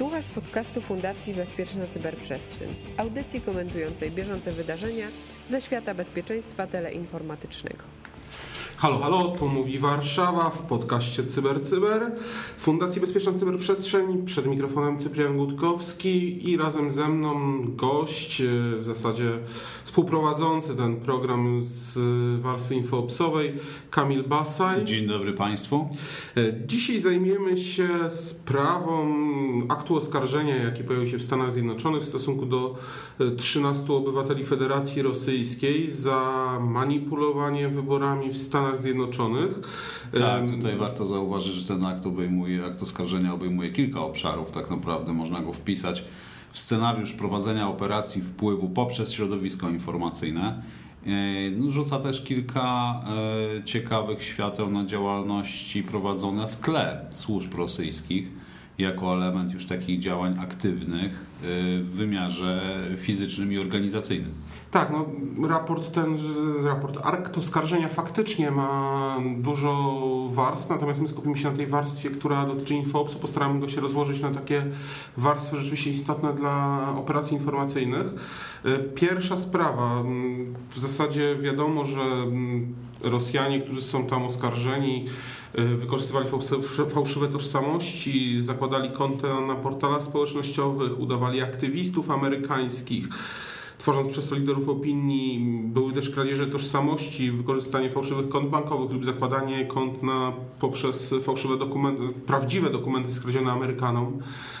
Słuchasz podcastu Fundacji Bezpieczna Cyberprzestrzeń, audycji komentującej bieżące wydarzenia ze świata bezpieczeństwa teleinformatycznego. Halo, halo, tu mówi Warszawa w podcaście Cyber Fundacji Bezpieczna Cyberprzestrzeń. Przed mikrofonem Cyprian Gutkowski i razem ze mną gość, w zasadzie współprowadzący ten program z warstwy infoopsowej, Kamil Basaj. Dzień dobry Państwu. Dzisiaj zajmiemy się sprawą aktu oskarżenia, jaki pojawił się w Stanach Zjednoczonych w stosunku do 13 obywateli Federacji Rosyjskiej za manipulowanie wyborami w Stanach Zjednoczonych. Tak, tutaj warto zauważyć, że ten akt oskarżenia obejmuje kilka obszarów. Tak naprawdę można go wpisać w scenariusz prowadzenia operacji wpływu poprzez środowisko informacyjne. Rzuca też kilka ciekawych świateł na działalności prowadzone w tle służb rosyjskich jako element już takich działań aktywnych w wymiarze fizycznym i organizacyjnym. Tak, raport akt oskarżenia faktycznie ma dużo warstw, natomiast my skupimy się na tej warstwie, która dotyczy InfoOpsu. Postaramy go się rozłożyć na takie warstwy rzeczywiście istotne dla operacji informacyjnych. Pierwsza sprawa. W zasadzie wiadomo, że Rosjanie, którzy są tam oskarżeni, wykorzystywali fałszywe tożsamości, zakładali konta na portalach społecznościowych, udawali aktywistów amerykańskich, tworząc przez to liderów opinii. Były też kradzieże tożsamości, wykorzystanie fałszywych kont bankowych lub zakładanie kont poprzez fałszywe dokumenty, prawdziwe dokumenty skradzione Amerykanom.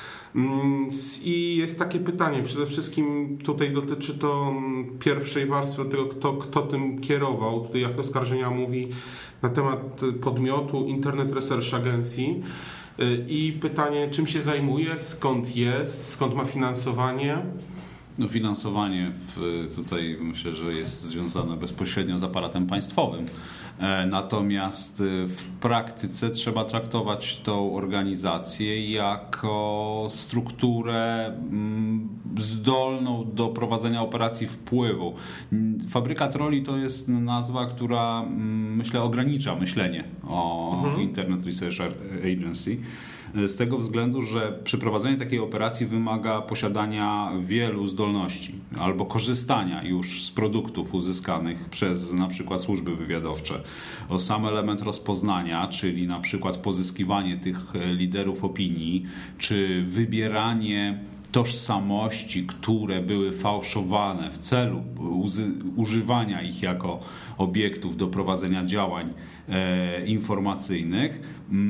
I jest takie pytanie, przede wszystkim tutaj dotyczy to pierwszej warstwy tego, kto tym kierował. Tutaj jak to oskarżenia mówi na temat podmiotu Internet Research Agency. I pytanie, czym się zajmuje, skąd ma finansowanie? Finansowanie tutaj myślę, że jest związane bezpośrednio z aparatem państwowym. Natomiast w praktyce trzeba traktować tą organizację jako strukturę zdolną do prowadzenia operacji wpływu. Fabryka trolli to jest nazwa, która myślę ogranicza myślenie o Internet Research Agency. Z tego względu, że przeprowadzenie takiej operacji wymaga posiadania wielu zdolności albo korzystania już z produktów uzyskanych przez na przykład służby wywiadowcze. O sam element rozpoznania, czyli na przykład pozyskiwanie tych liderów opinii, czy wybieranie tożsamości, które były fałszowane w celu używania ich jako obiektów do prowadzenia działań informacyjnych,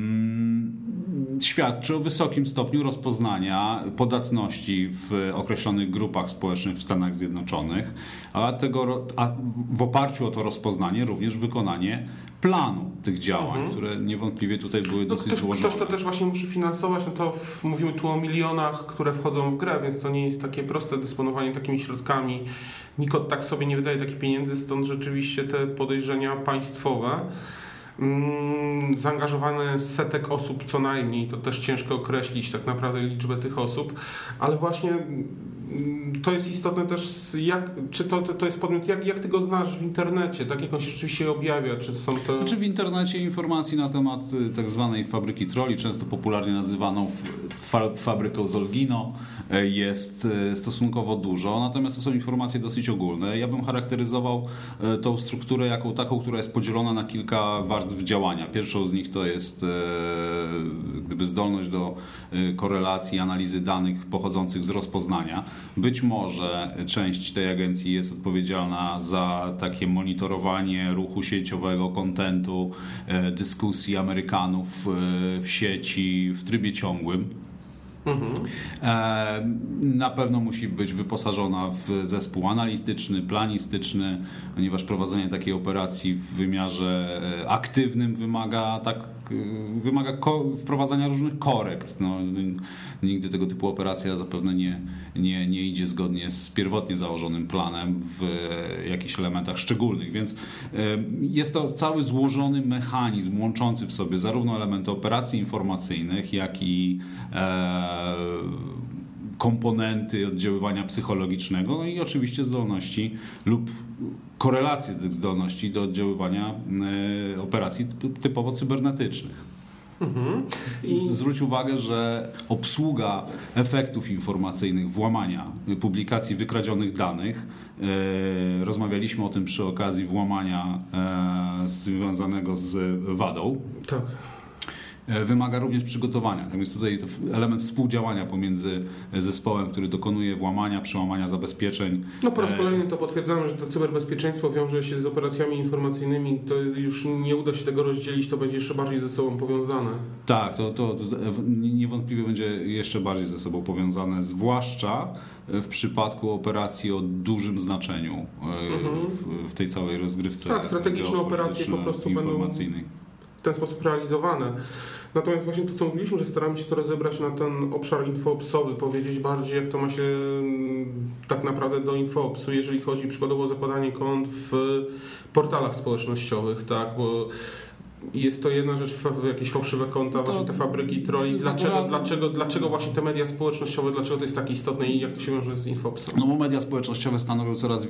świadczy o wysokim stopniu rozpoznania podatności w określonych grupach społecznych w Stanach Zjednoczonych, a w oparciu o to rozpoznanie również wykonanie planu tych działań, które niewątpliwie tutaj były dosyć złożone. Ktoś to też właśnie musi finansować, mówimy tu o milionach, które wchodzą w grę, więc to nie jest takie proste dysponowanie takimi środkami. Nikt tak sobie nie wydaje takich pieniędzy, stąd rzeczywiście te podejrzenia państwowe. Zaangażowane setek osób co najmniej, to też ciężko określić tak naprawdę liczbę tych osób, ale właśnie to jest istotne też, czy to jest podmiot, jak ty go znasz w internecie, tak jak on się rzeczywiście objawia, czy są to... Znaczy w internecie informacji na temat tak zwanej fabryki trolli, często popularnie nazywaną fabryką Zolgino, jest stosunkowo dużo, natomiast to są informacje dosyć ogólne. Ja bym charakteryzował tą strukturę jako taką, która jest podzielona na kilka warstw działania. Pierwszą z nich to jest zdolność do korelacji, analizy danych pochodzących z rozpoznania. Być może część tej agencji jest odpowiedzialna za takie monitorowanie ruchu sieciowego, kontentu, dyskusji Amerykanów w sieci w trybie ciągłym. Na pewno musi być wyposażona w zespół analistyczny, planistyczny, ponieważ prowadzenie takiej operacji w wymiarze aktywnym wymaga wprowadzania różnych korekt. Nigdy tego typu operacja zapewne nie idzie zgodnie z pierwotnie założonym planem w jakichś elementach szczególnych, więc jest to cały złożony mechanizm łączący w sobie zarówno elementy operacji informacyjnych, jak i komponenty oddziaływania psychologicznego, i oczywiście zdolności lub korelacje tych zdolności do oddziaływania operacji typowo cybernetycznych. I zwróć uwagę, że obsługa efektów informacyjnych, włamania, publikacji wykradzionych danych, rozmawialiśmy o tym przy okazji włamania związanego z WADA-ą. Tak. Wymaga również przygotowania. Tak więc tutaj to element współdziałania pomiędzy zespołem, który dokonuje włamania, przełamania zabezpieczeń. No po raz kolejny to potwierdzamy, że to cyberbezpieczeństwo wiąże się z operacjami informacyjnymi. To już nie uda się tego rozdzielić, to będzie jeszcze bardziej ze sobą powiązane. Tak, to niewątpliwie będzie jeszcze bardziej ze sobą powiązane, zwłaszcza w przypadku operacji o dużym znaczeniu w tej całej rozgrywce. Tak, strategiczne operacje po prostu będą w ten sposób realizowane. Natomiast właśnie to, co mówiliśmy, że staramy się to rozebrać na ten obszar infoopsowy, powiedzieć bardziej, jak to ma się tak naprawdę do infoopsu, jeżeli chodzi przykładowo o zakładanie kont w portalach społecznościowych, tak, bo jest to jedna rzecz, jakieś fałszywe konta, właśnie te fabryki troli. Dlaczego właśnie te media społecznościowe, dlaczego to jest tak istotne i jak to się wiąże z infoopsem? No bo media społecznościowe stanowią coraz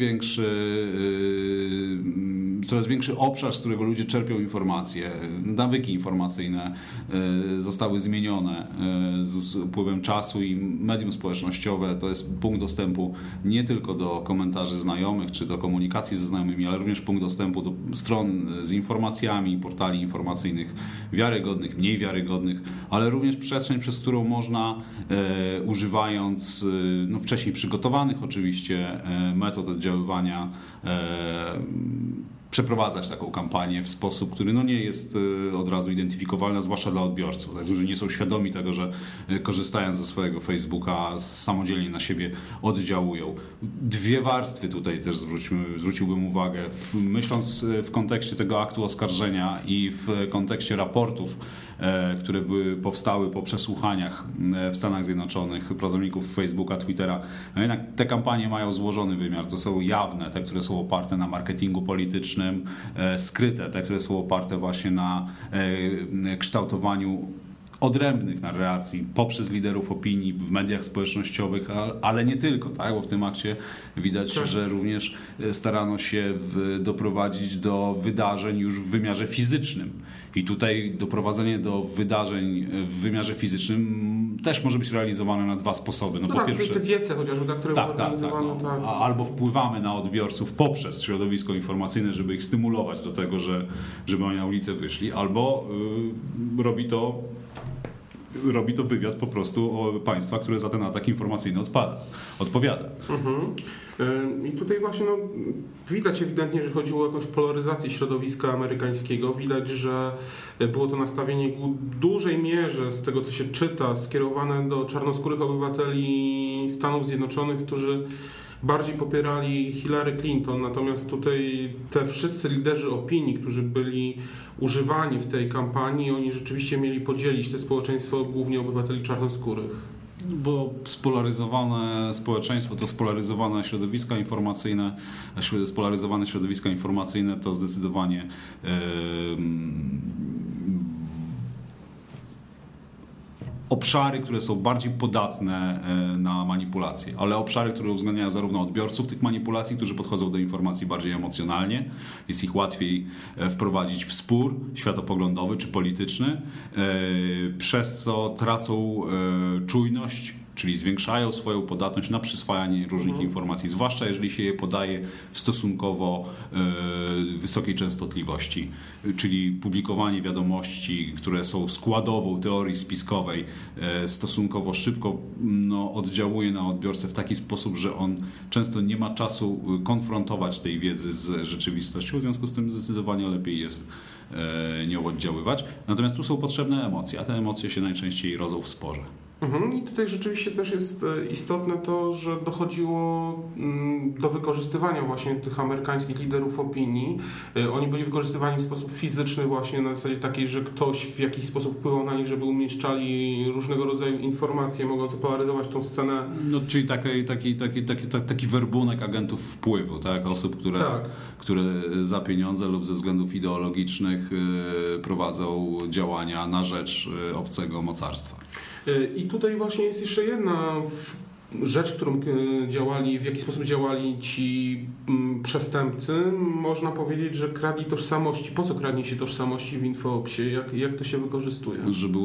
większy obszar, z którego ludzie czerpią informacje. Nawyki informacyjne zostały zmienione z upływem czasu i medium społecznościowe to jest punkt dostępu nie tylko do komentarzy znajomych czy do komunikacji ze znajomymi, ale również punkt dostępu do stron z informacjami, portali informacyjnych wiarygodnych, mniej wiarygodnych, ale również przestrzeń, przez którą można używając wcześniej przygotowanych oczywiście metod oddziaływania przeprowadzać taką kampanię w sposób, który nie jest od razu identyfikowalny, zwłaszcza dla odbiorców, tak, którzy nie są świadomi tego, że korzystając ze swojego Facebooka samodzielnie na siebie oddziałują. Dwie warstwy tutaj też zwróciłbym uwagę, myśląc w kontekście tego aktu oskarżenia i w kontekście raportów, które powstały po przesłuchaniach w Stanach Zjednoczonych pracowników Facebooka, Twittera. No jednak te kampanie mają złożony wymiar. To są jawne, te, które są oparte na marketingu politycznym, skryte, te, które są oparte właśnie na kształtowaniu odrębnych narracji poprzez liderów opinii w mediach społecznościowych, ale nie tylko, tak? Bo w tym akcie widać, że również starano się doprowadzić do wydarzeń już w wymiarze fizycznym. I tutaj doprowadzenie do wydarzeń w wymiarze fizycznym też może być realizowane na dwa sposoby. No, po pierwsze, te wiece chociażby, które były organizowane. Albo wpływamy na odbiorców poprzez środowisko informacyjne, żeby ich stymulować do tego, żeby oni na ulicę wyszli, albo robi to wywiad po prostu państwa, które za ten atak informacyjny odpowiada. I tutaj właśnie widać ewidentnie, że chodziło o jakąś polaryzację środowiska amerykańskiego. Widać, że było to nastawienie w dużej mierze, z tego co się czyta, skierowane do czarnoskórych obywateli Stanów Zjednoczonych, którzy bardziej popierali Hillary Clinton, natomiast tutaj te wszyscy liderzy opinii, którzy byli używani w tej kampanii, oni rzeczywiście mieli podzielić to społeczeństwo głównie obywateli czarnoskórych. Bo spolaryzowane społeczeństwo to spolaryzowane środowiska informacyjne to zdecydowanie obszary, które są bardziej podatne na manipulacje, ale obszary, które uwzględniają zarówno odbiorców tych manipulacji, którzy podchodzą do informacji bardziej emocjonalnie, jest ich łatwiej wprowadzić w spór światopoglądowy czy polityczny, przez co tracą czujność, czyli zwiększają swoją podatność na przyswajanie różnych informacji, zwłaszcza jeżeli się je podaje w stosunkowo wysokiej częstotliwości, czyli publikowanie wiadomości, które są składową teorii spiskowej, stosunkowo szybko oddziałuje na odbiorcę w taki sposób, że on często nie ma czasu konfrontować tej wiedzy z rzeczywistością, w związku z tym zdecydowanie lepiej jest nią oddziaływać. Natomiast tu są potrzebne emocje, a te emocje się najczęściej rodzą w sporze. I tutaj rzeczywiście też jest istotne to, że dochodziło do wykorzystywania właśnie tych amerykańskich liderów opinii. Oni byli wykorzystywani w sposób fizyczny właśnie na zasadzie takiej, że ktoś w jakiś sposób wpływał na nich, żeby umieszczali różnego rodzaju informacje mogące polaryzować tą scenę. No, czyli taki werbunek agentów wpływu, tak? Osób, które za pieniądze lub ze względów ideologicznych prowadzą działania na rzecz obcego mocarstwa. I tutaj właśnie jest jeszcze jedna rzecz, w jaki sposób działali ci przestępcy, można powiedzieć, że kradli tożsamości. Po co kradnie się tożsamości w InfoOpsie? Jak to się wykorzystuje? Żeby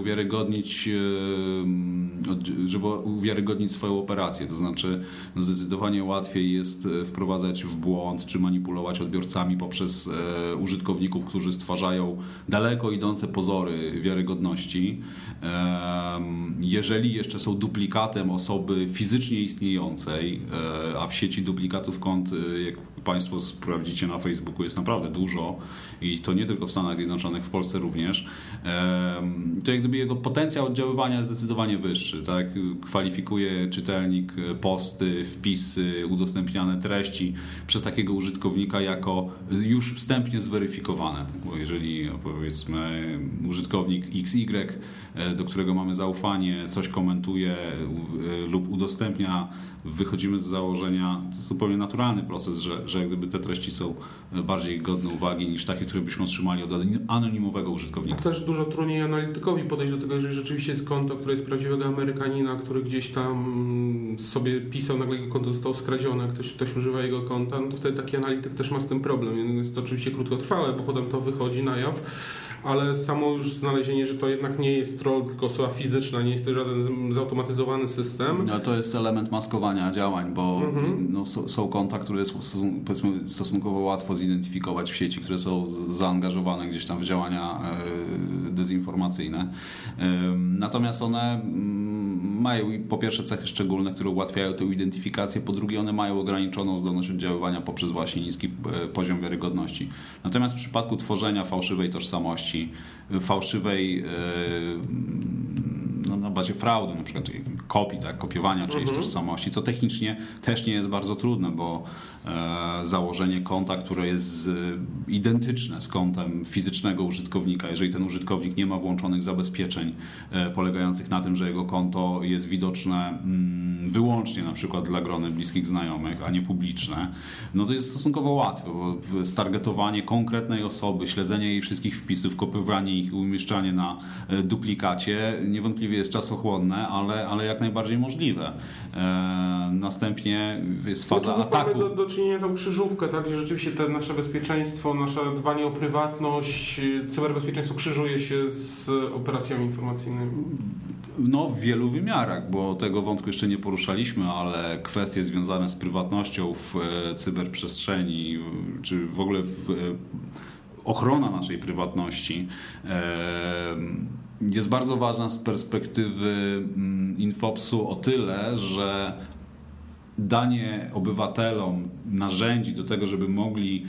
uwiarygodnić swoją operację. To znaczy zdecydowanie łatwiej jest wprowadzać w błąd czy manipulować odbiorcami poprzez użytkowników, którzy stwarzają daleko idące pozory wiarygodności. Jeżeli jeszcze są duplikatem osoby fizycznie istniejącej, a w sieci duplikatów kont, jak Państwo sprawdzicie na Facebooku, jest naprawdę dużo i to nie tylko w Stanach Zjednoczonych, w Polsce również, to jak gdyby jego potencjał oddziaływania jest zdecydowanie wyższy. Tak? Kwalifikuje czytelnik posty, wpisy, udostępniane treści przez takiego użytkownika jako już wstępnie zweryfikowane. Tak? Bo jeżeli powiedzmy użytkownik XY, do którego mamy zaufanie, coś komentuje lub udostępnia, wychodzimy z założenia, to jest zupełnie naturalny proces, że jak gdyby te treści są bardziej godne uwagi niż takie, które byśmy otrzymali od anonimowego użytkownika. A też dużo trudniej analitykowi podejść do tego, jeżeli rzeczywiście jest konto, które jest prawdziwego Amerykanina, który gdzieś tam sobie pisał, nagle jego konto zostało skradzione, ktoś używa jego konta, no to wtedy taki analityk też ma z tym problem. Jest to oczywiście krótkotrwałe, bo potem to wychodzi na jaw, ale samo już znalezienie, że to jednak nie jest troll, tylko osoba fizyczna, nie jest to żaden zautomatyzowany system. Ale to jest element maskowania działań, bo są konta, które powiedzmy stosunkowo łatwo zidentyfikować w sieci, które są zaangażowane gdzieś tam w działania dezinformacyjne. Natomiast one mają po pierwsze cechy szczególne, które ułatwiają tę identyfikację, po drugie one mają ograniczoną zdolność oddziaływania poprzez właśnie niski poziom wiarygodności. Natomiast w przypadku tworzenia fałszywej tożsamości, fałszywej na bazie fraudu, na przykład kopii, tak, kopiowania czyjejś tożsamości, co technicznie też nie jest bardzo trudne, bo założenie konta, które jest identyczne z kontem fizycznego użytkownika, jeżeli ten użytkownik nie ma włączonych zabezpieczeń polegających na tym, że jego konto jest widoczne wyłącznie na przykład dla grona bliskich znajomych, a nie publiczne, no to jest stosunkowo łatwe, bo stargetowanie konkretnej osoby, śledzenie jej wszystkich wpisów, kopiowanie ich i umieszczanie na duplikacie niewątpliwie jest czasochłonne, ale jak najbardziej możliwe. Następnie jest faza ataku. Do czynienia tą krzyżówkę, tak, gdzie rzeczywiście te nasze bezpieczeństwo, nasze dbanie o prywatność, cyberbezpieczeństwo krzyżuje się z operacjami informacyjnymi. No w wielu wymiarach, bo tego wątku jeszcze nie poruszaliśmy, ale kwestie związane z prywatnością w cyberprzestrzeni, czy w ogóle ochrona naszej prywatności jest bardzo ważna z perspektywy InfoOpsu o tyle, że danie obywatelom narzędzi do tego, żeby mogli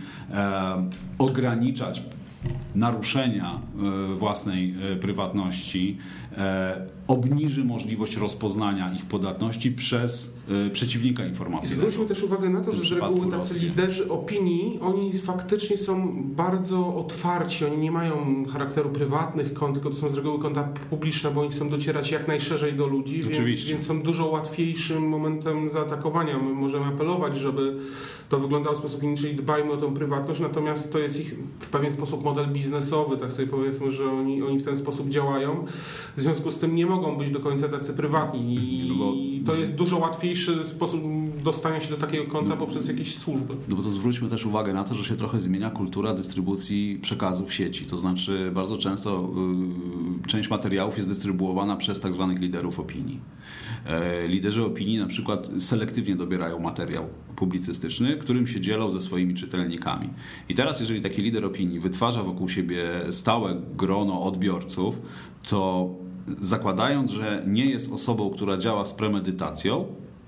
ograniczać naruszenia własnej prywatności, obniży możliwość rozpoznania ich podatności przez przeciwnika informacyjnego. Zwróćmy też uwagę na to, że z reguły tacy liderzy opinii, oni faktycznie są bardzo otwarci, oni nie mają charakteru prywatnych kont, tylko to są z reguły konta publiczne, bo oni chcą docierać jak najszerzej do ludzi, więc są dużo łatwiejszym momentem zaatakowania. My możemy apelować, żeby to wyglądało w sposób inny, czyli dbajmy o tę prywatność, natomiast to jest ich w pewien sposób model biznesowy, tak sobie powiedzmy, że oni w ten sposób działają. W związku z tym nie mogą być do końca tacy prywatni i to jest dużo łatwiejszy sposób dostania się do takiego konta poprzez jakieś służby. No bo to zwróćmy też uwagę na to, że się trochę zmienia kultura dystrybucji przekazu w sieci. To znaczy bardzo często część materiałów jest dystrybuowana przez tak zwanych liderów opinii. Liderzy opinii na przykład selektywnie dobierają materiał publicystyczny, którym się dzielą ze swoimi czytelnikami. I teraz jeżeli taki lider opinii wytwarza wokół siebie stałe grono odbiorców, to zakładając, że nie jest osobą, która działa z premedytacją,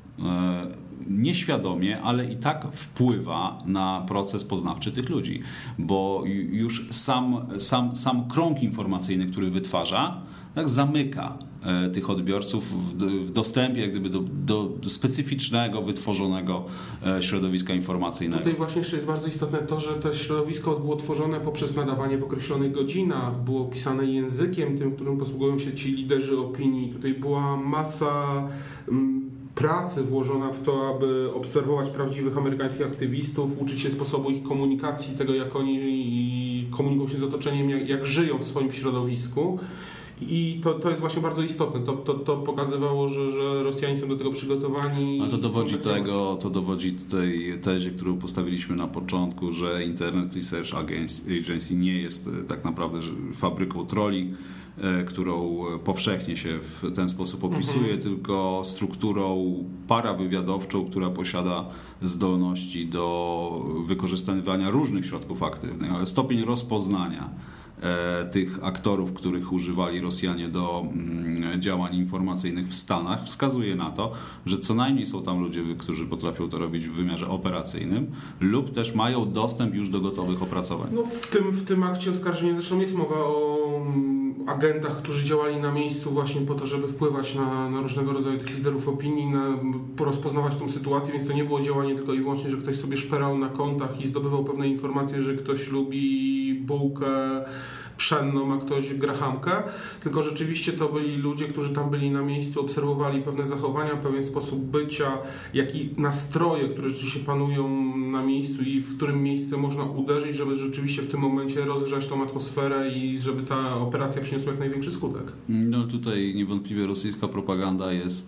nieświadomie, ale i tak wpływa na proces poznawczy tych ludzi, bo już sam krąg informacyjny, który wytwarza, tak zamyka tych odbiorców w dostępie jak gdyby do specyficznego, wytworzonego środowiska informacyjnego. Tutaj właśnie jeszcze jest bardzo istotne to, że to środowisko było tworzone poprzez nadawanie w określonych godzinach, było pisane językiem tym, którym posługują się ci liderzy opinii. Tutaj była masa pracy włożona w to, aby obserwować prawdziwych amerykańskich aktywistów, uczyć się sposobu ich komunikacji, tego jak oni komunikują się z otoczeniem, jak żyją w swoim środowisku. I to jest właśnie bardzo istotne. To pokazywało, że Rosjanie są do tego przygotowani. Ale to dowodzi tej tezie, którą postawiliśmy na początku, że Internet Research Agency nie jest tak naprawdę fabryką troli, którą powszechnie się w ten sposób opisuje, tylko strukturą parawywiadowczą, która posiada zdolności do wykorzystywania różnych środków aktywnych, ale stopień rozpoznania tych aktorów, których używali Rosjanie do działań informacyjnych w Stanach, wskazuje na to, że co najmniej są tam ludzie, którzy potrafią to robić w wymiarze operacyjnym lub też mają dostęp już do gotowych opracowań. No w tym akcie oskarżenia zresztą jest mowa o agentach, którzy działali na miejscu właśnie po to, żeby wpływać na różnego rodzaju tych liderów opinii, rozpoznawać tą sytuację, więc to nie było działanie tylko i wyłącznie, że ktoś sobie szperał na kontach i zdobywał pewne informacje, że ktoś lubi bułkę pszenną, a ktoś grahamkę, tylko rzeczywiście to byli ludzie, którzy tam byli na miejscu, obserwowali pewne zachowania, pewien sposób bycia, jak i nastroje, które rzeczywiście panują na miejscu i w którym miejsce można uderzyć, żeby rzeczywiście w tym momencie rozgrzać tą atmosferę i żeby ta operacja przyniosła jak największy skutek. No tutaj niewątpliwie rosyjska propaganda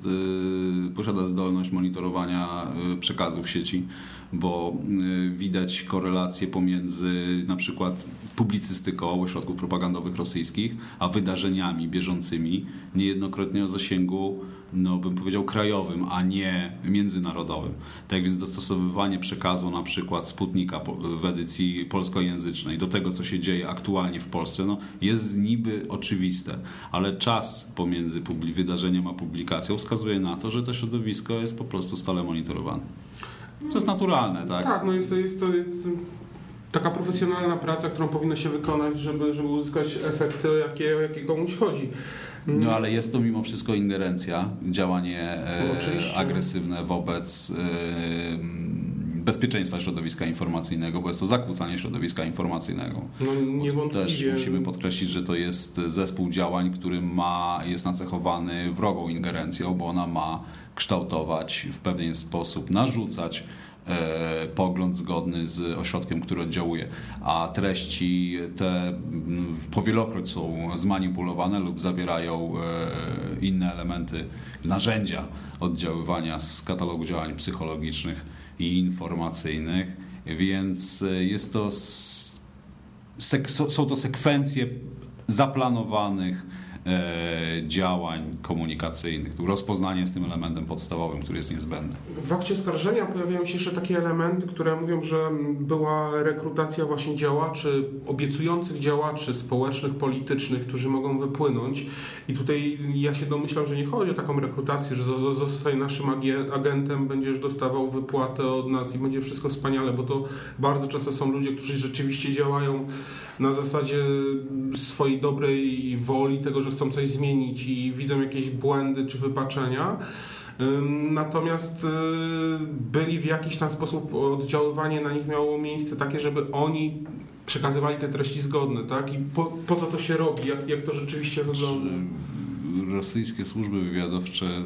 posiada zdolność monitorowania przekazów w sieci, bo widać korelację pomiędzy na przykład publicystyką ośrodków propagandowych rosyjskich, a wydarzeniami bieżącymi, niejednokrotnie o zasięgu, bym powiedział, krajowym, a nie międzynarodowym. Tak więc dostosowywanie przekazu na przykład Sputnika w edycji polskojęzycznej do tego, co się dzieje aktualnie w Polsce, jest niby oczywiste, ale czas pomiędzy wydarzeniem a publikacją wskazuje na to, że to środowisko jest po prostu stale monitorowane. Co jest naturalne, tak? Tak, jest to taka profesjonalna praca, którą powinno się wykonać, żeby uzyskać efekty, o jakie komuś chodzi. No ale jest to mimo wszystko ingerencja, działanie agresywne wobec bezpieczeństwa środowiska informacyjnego, bo jest to zakłócanie środowiska informacyjnego. No niewątpliwie. Też musimy podkreślić, że to jest zespół działań, który jest nacechowany wrogą ingerencją, bo ona ma kształtować w pewien sposób, narzucać pogląd zgodny z ośrodkiem, który oddziałuje, a treści te powielokroć są zmanipulowane lub zawierają inne elementy, narzędzia oddziaływania z katalogu działań psychologicznych i informacyjnych, więc są to sekwencje zaplanowanych działań komunikacyjnych. Rozpoznanie jest tym elementem podstawowym, który jest niezbędny. W akcie oskarżenia pojawiają się jeszcze takie elementy, które mówią, że była rekrutacja właśnie działaczy, obiecujących działaczy społecznych, politycznych, którzy mogą wypłynąć. I tutaj ja się domyślam, że nie chodzi o taką rekrutację, że zostań naszym agentem, będziesz dostawał wypłatę od nas i będzie wszystko wspaniale, bo to bardzo często są ludzie, którzy rzeczywiście działają na zasadzie swojej dobrej woli, tego, że chcą coś zmienić i widzą jakieś błędy czy wypaczenia. Natomiast byli w jakiś tam sposób, oddziaływanie na nich miało miejsce takie, żeby oni przekazywali te treści zgodne, tak? I po co to się robi? Jak to rzeczywiście wygląda? Rosyjskie służby wywiadowcze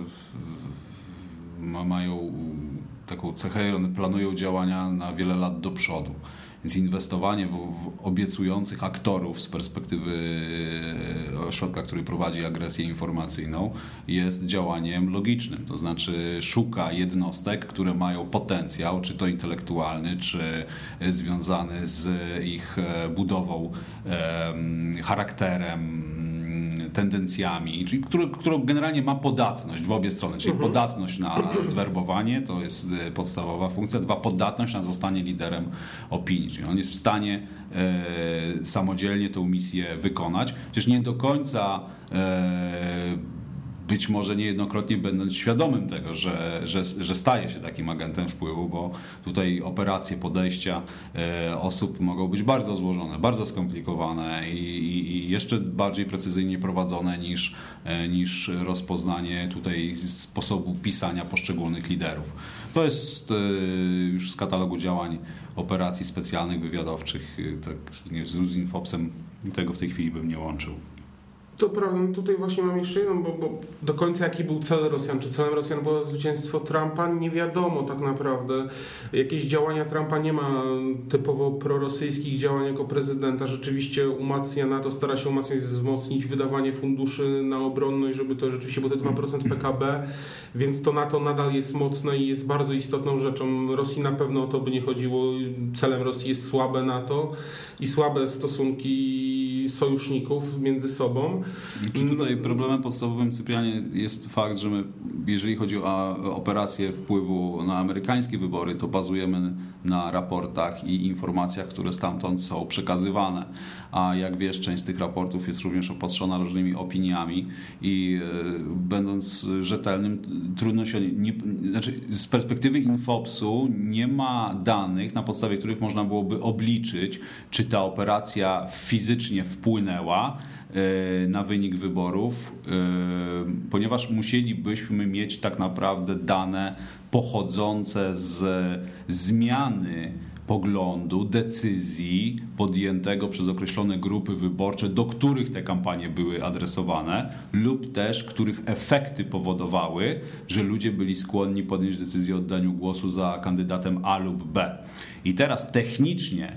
mają taką cechę, one planują działania na wiele lat do przodu. Więc inwestowanie w obiecujących aktorów z perspektywy ośrodka, który prowadzi agresję informacyjną, jest działaniem logicznym. To znaczy szuka jednostek, które mają potencjał, czy to intelektualny, czy związany z ich budową, charakterem, tendencjami, czyli która generalnie ma podatność w obie strony, czyli podatność na zwerbowanie, to jest podstawowa funkcja, 2, podatność na zostanie liderem opinii, czyli on jest w stanie samodzielnie tę misję wykonać, chociaż nie do końca być może niejednokrotnie będąc świadomym tego, że staje się takim agentem wpływu, bo tutaj operacje, podejścia osób mogą być bardzo złożone, bardzo skomplikowane i jeszcze bardziej precyzyjnie prowadzone niż rozpoznanie tutaj sposobu pisania poszczególnych liderów. To jest już z katalogu działań operacji specjalnych, wywiadowczych, tak, z Infopsem tego w tej chwili bym nie łączył. To prawda, no tutaj właśnie mam jeszcze jedną, bo do końca jaki był cel Rosjan, czy celem Rosjan było zwycięstwo Trumpa, nie wiadomo tak naprawdę. Jakieś działania Trumpa nie ma typowo prorosyjskich działań jako prezydenta, rzeczywiście umacnia NATO, stara się wzmocnić wydawanie funduszy na obronność, żeby to rzeczywiście było te 2% PKB, więc to NATO nadal jest mocne i jest bardzo istotną rzeczą. Rosji na pewno o to by nie chodziło, celem Rosji jest słabe NATO i słabe stosunki sojuszników między sobą. Czy tutaj problemem podstawowym, Cyprianie, jest fakt, że my, jeżeli chodzi o operację wpływu na amerykańskie wybory, to bazujemy na raportach i informacjach, które stamtąd są przekazywane. A jak wiesz, część z tych raportów jest również opatrzona różnymi opiniami i będąc rzetelnym, trudno się... Znaczy, z perspektywy Infopsu nie ma danych, na podstawie których można byłoby obliczyć, czy ta operacja fizycznie wpłynęła na wynik wyborów, ponieważ musielibyśmy mieć tak naprawdę dane pochodzące z zmiany poglądu, decyzji podjętego przez określone grupy wyborcze, do których te kampanie były adresowane, lub też których efekty powodowały, że ludzie byli skłonni podjąć decyzję o oddaniu głosu za kandydatem A lub B. I teraz technicznie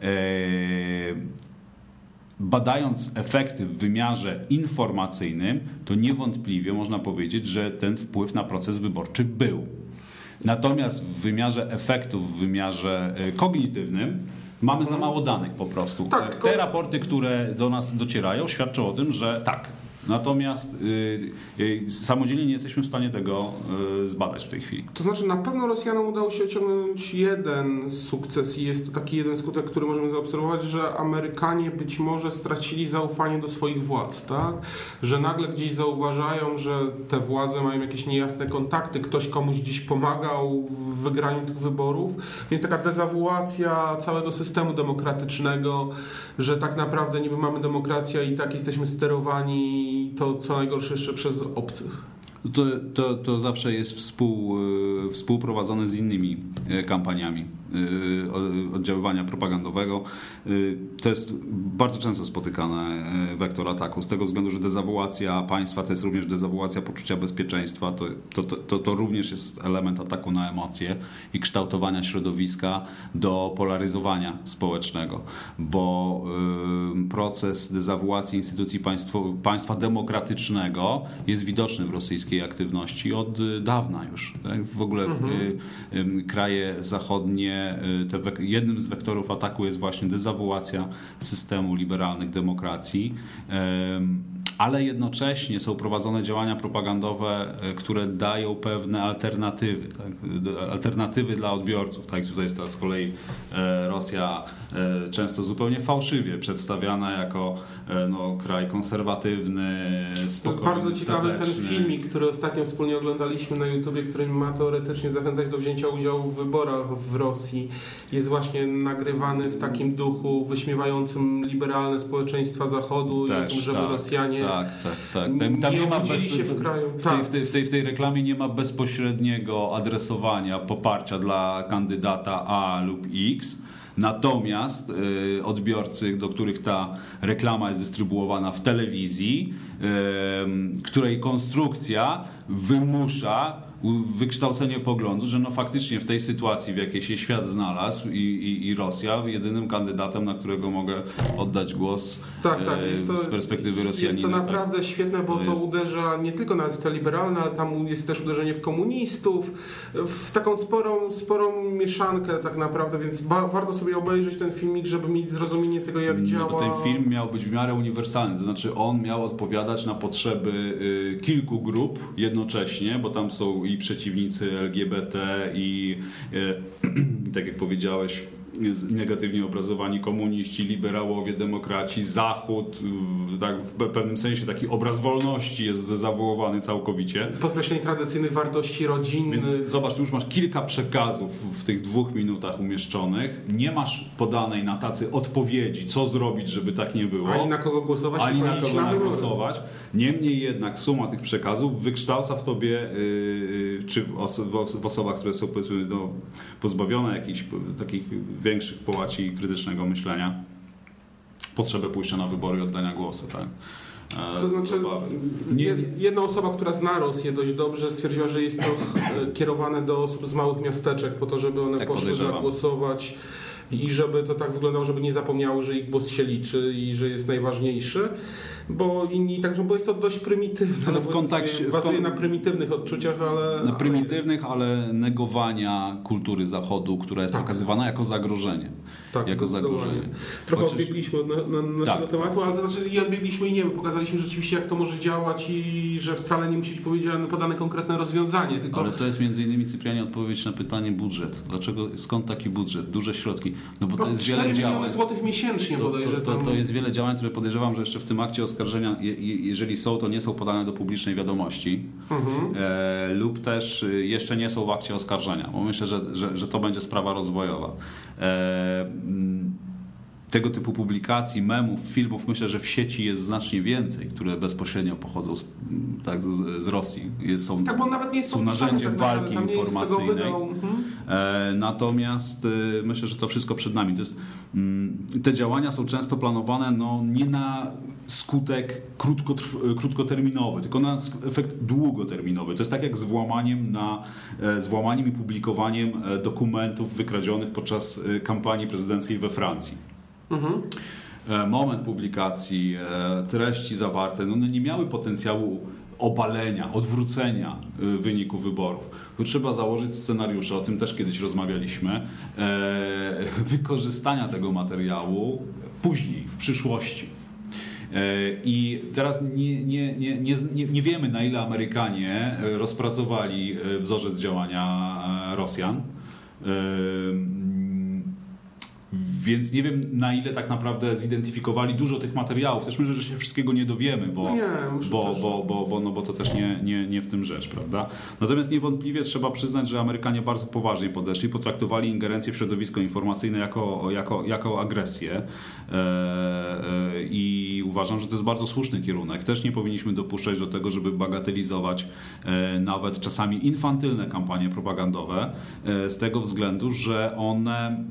badając efekty w wymiarze informacyjnym, to niewątpliwie można powiedzieć, że ten wpływ na proces wyborczy był. Natomiast w wymiarze efektów, w wymiarze kognitywnym mamy za mało danych po prostu. Tak, te raporty, które do nas docierają, świadczą o tym, że tak. Natomiast samodzielnie nie jesteśmy w stanie tego zbadać w tej chwili. To znaczy na pewno Rosjanom udało się osiągnąć jeden sukces i jest to taki jeden skutek, który możemy zaobserwować, że Amerykanie być może stracili zaufanie do swoich władz, tak? Że nagle gdzieś zauważają, że te władze mają jakieś niejasne kontakty, ktoś komuś gdzieś pomagał w wygraniu tych wyborów, więc taka dezawuacja całego systemu demokratycznego, że tak naprawdę niby mamy demokrację i tak jesteśmy sterowani i to co najgorsze jeszcze przez obcych. To zawsze jest współprowadzone z innymi kampaniami oddziaływania propagandowego. To jest bardzo często spotykany wektor ataku, z tego względu, że dezawuacja państwa to jest również dezawuacja poczucia bezpieczeństwa, to również jest element ataku na emocje i kształtowania środowiska do polaryzowania społecznego, bo proces dezawuacji instytucji państwa demokratycznego jest widoczny w rosyjskiej aktywności od dawna już. Tak? W ogóle kraje zachodnie, jednym z wektorów ataku jest właśnie dezawuacja systemu liberalnych demokracji, ale jednocześnie są prowadzone działania propagandowe, które dają pewne alternatywy, tak? Alternatywy dla odbiorców. Tak? Tutaj jest teraz z kolei Rosja często zupełnie fałszywie przedstawiana jako kraj konserwatywny, spokojny, bardzo ciekawy ten filmik, który ostatnio wspólnie oglądaliśmy na YouTubie, który ma teoretycznie zachęcać do wzięcia udziału w wyborach w Rosji. Jest właśnie nagrywany w takim duchu wyśmiewającym liberalne społeczeństwa Zachodu i takim, żeby Rosjanie tam nie obudzili się w kraju. W tej reklamie nie ma bezpośredniego adresowania poparcia dla kandydata A lub X. Natomiast odbiorcy, do których ta reklama jest dystrybuowana w telewizji, której konstrukcja wymusza wykształcenie poglądu, że faktycznie w tej sytuacji, w jakiej się świat znalazł i Rosja, jedynym kandydatem, na którego mogę oddać głos z perspektywy Rosjanina. Jest to naprawdę świetne, bo to uderza nie tylko na te liberalne, ale tam jest też uderzenie w komunistów, w taką sporą mieszankę tak naprawdę, więc warto sobie obejrzeć ten filmik, żeby mieć zrozumienie tego, jak działa. Bo ten film miał być w miarę uniwersalny, to znaczy on miał odpowiadać na potrzeby kilku grup jednocześnie, bo tam są i przeciwnicy LGBT i tak jak powiedziałeś, negatywnie obrazowani komuniści, liberałowie, demokraci, Zachód, tak w pewnym sensie taki obraz wolności jest zdezawuowany całkowicie. Podkreślenie tradycyjnych wartości rodzinnych. Więc zobacz, tu już masz kilka przekazów w tych 2 minutach umieszczonych. Nie masz podanej na tacy odpowiedzi, co zrobić, żeby tak nie było. Ani na kogo głosować, ani na kogo głosować. Niemniej jednak suma tych przekazów wykształca w tobie, czy w osobach, które są powiedzmy pozbawione jakichś takich większych połaci krytycznego myślenia, potrzebę pójścia na wybory i oddania głosu. Tak? To znaczy, jedna osoba, która zna Rosję dość dobrze, stwierdziła, że jest to kierowane do osób z małych miasteczek po to, żeby one poszły zagłosować i żeby to tak wyglądało, żeby nie zapomniały, że ich głos się liczy i że jest najważniejszy, bo inni, także bo jest to dość prymitywne, no w kontekście, bazuje na prymitywnych odczuciach, ale... Na prymitywnych, ale negowania kultury Zachodu, która jest pokazywana jako zagrożenie. Tak, jako zagrożenie. Trochę odbiegliśmy od naszego tematu, ale to znaczy i odbiegliśmy i nie, pokazaliśmy rzeczywiście, jak to może działać i że wcale nie musi być podane konkretne rozwiązanie. Tylko... Ale to jest między innymi, Cyprianie, odpowiedź na pytanie budżet. Skąd taki budżet? Duże środki. No bo to jest wiele działań. 4 miliony złotych miesięcznie bodajże. To jest wiele działań, które podejrzewam, że jeszcze w tym akcie oskarżenia, jeżeli są, to nie są podane do publicznej wiadomości lub też jeszcze nie są w akcie oskarżenia, bo myślę, że to będzie sprawa rozwojowa. Tego typu publikacji, memów, filmów myślę, że w sieci jest znacznie więcej, które bezpośrednio pochodzą z Rosji. Są nawet nie są narzędziem walki informacyjnej. Natomiast myślę, że to wszystko przed nami. Te działania są często planowane nie na skutek krótkoterminowy, tylko na efekt długoterminowy. To jest tak jak z włamaniem i publikowaniem dokumentów wykradzionych podczas kampanii prezydenckiej we Francji. Moment publikacji, treści zawarte, one nie miały potencjału obalenia, odwrócenia wyniku wyborów. Tu trzeba założyć scenariusze, o tym też kiedyś rozmawialiśmy, wykorzystania tego materiału później, w przyszłości. I teraz nie wiemy, na ile Amerykanie rozpracowali wzorzec działania Rosjan. Więc nie wiem, na ile tak naprawdę zidentyfikowali dużo tych materiałów. Też myślę, że się wszystkiego nie dowiemy, bo to też nie w tym rzecz, prawda? Natomiast niewątpliwie trzeba przyznać, że Amerykanie bardzo poważnie podeszli, potraktowali ingerencję w środowisko informacyjne jako agresję i uważam, że to jest bardzo słuszny kierunek. Też nie powinniśmy dopuszczać do tego, żeby bagatelizować nawet czasami infantylne kampanie propagandowe z tego względu, że one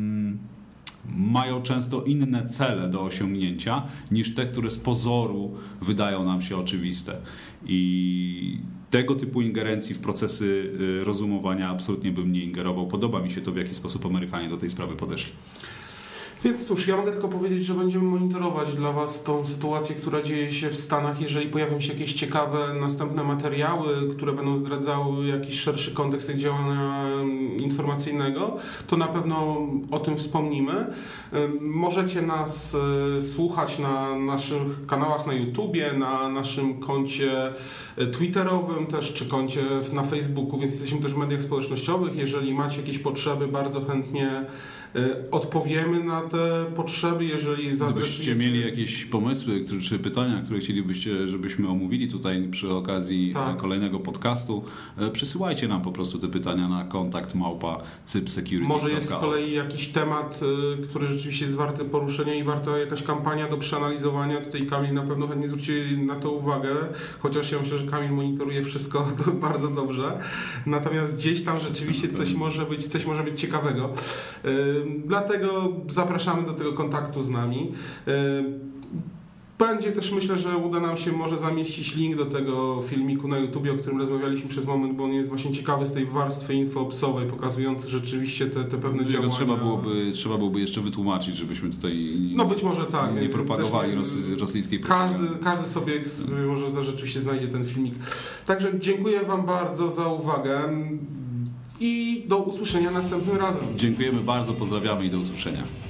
mają często inne cele do osiągnięcia niż te, które z pozoru wydają nam się oczywiste. I tego typu ingerencji w procesy rozumowania absolutnie bym nie ingerował. Podoba mi się to, w jaki sposób Amerykanie do tej sprawy podeszli. Więc cóż, ja mogę tylko powiedzieć, że będziemy monitorować dla Was tą sytuację, która dzieje się w Stanach. Jeżeli pojawią się jakieś ciekawe następne materiały, które będą zdradzały jakiś szerszy kontekst tego działania informacyjnego, to na pewno o tym wspomnimy. Możecie nas słuchać na naszych kanałach na YouTubie, na naszym koncie twitterowym też, czy koncie na Facebooku, więc jesteśmy też w mediach społecznościowych. Jeżeli macie jakieś potrzeby, bardzo chętnie odpowiemy na te potrzeby, jeżeli gdybyście mieli jakieś pomysły czy pytania, które chcielibyście, żebyśmy omówili tutaj przy okazji kolejnego podcastu, przysyłajcie nam po prostu te pytania na kontakt@cypsecurity.pl. Może jest z kolei jakiś temat, który rzeczywiście jest warty poruszenia i warta jakaś kampania do przeanalizowania. Tutaj Kamil na pewno chętnie zwróci na to uwagę, chociaż ja myślę, że Kamil monitoruje wszystko bardzo dobrze. Natomiast gdzieś tam rzeczywiście coś może być ciekawego. Dlatego zapraszamy do tego kontaktu z nami. Będzie też, myślę, że uda nam się może zamieścić link do tego filmiku na YouTubie, o którym rozmawialiśmy przez moment, bo on jest właśnie ciekawy z tej warstwy infoopowej, pokazujący rzeczywiście te pewne działania. Trzeba byłoby jeszcze wytłumaczyć, żebyśmy tutaj być może tak, nie propagowali rosyjskiej propagandy. Każdy sobie może rzeczywiście znajdzie ten filmik. Także dziękuję Wam bardzo za uwagę i do usłyszenia następnym razem. Dziękujemy bardzo, pozdrawiamy i do usłyszenia.